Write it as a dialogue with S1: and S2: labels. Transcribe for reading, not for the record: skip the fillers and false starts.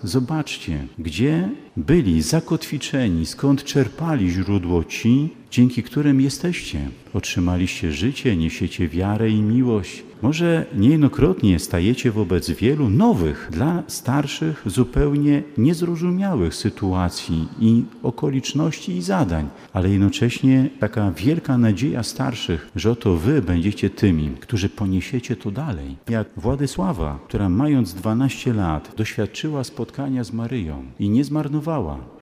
S1: zobaczcie, gdzie byli zakotwiczeni, skąd czerpali źródło ci, dzięki którym jesteście. Otrzymaliście życie, niesiecie wiarę i miłość. Może niejednokrotnie stajecie wobec wielu nowych, dla starszych zupełnie niezrozumiałych sytuacji i okoliczności i zadań, ale jednocześnie taka wielka nadzieja starszych, że oto wy będziecie tymi, którzy poniesiecie to dalej. Jak Władysława, która mając 12 lat doświadczyła spotkania z Maryją i nie zmarnowała.